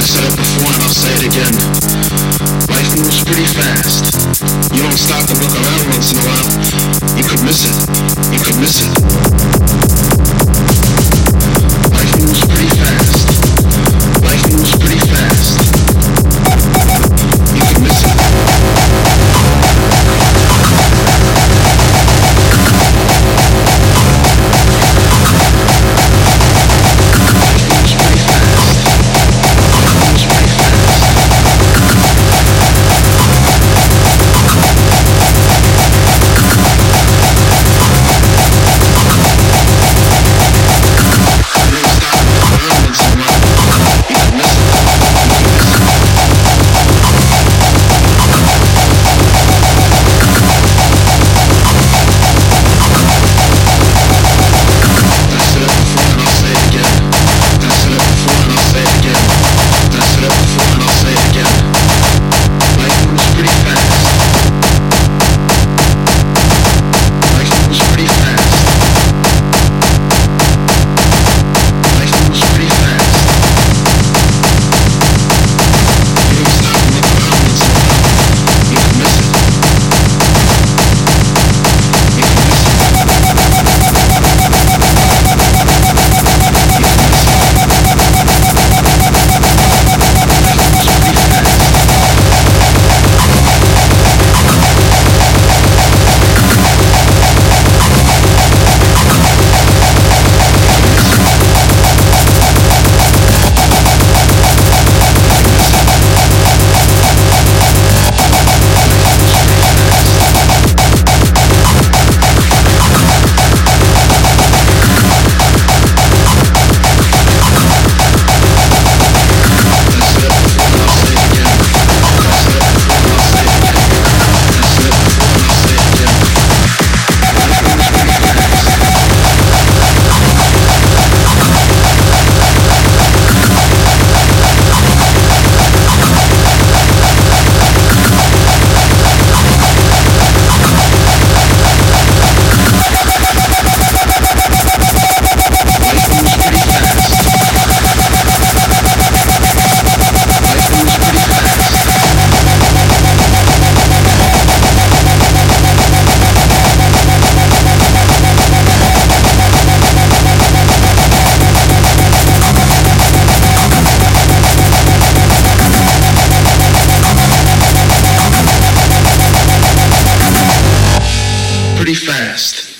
I said it before and I'll say it again. Life moves pretty fast. You don't stop and look around once in a while. You could miss it. You could miss it. Life moves pretty fast. Life moves pretty fast. You could miss it. Pretty fast.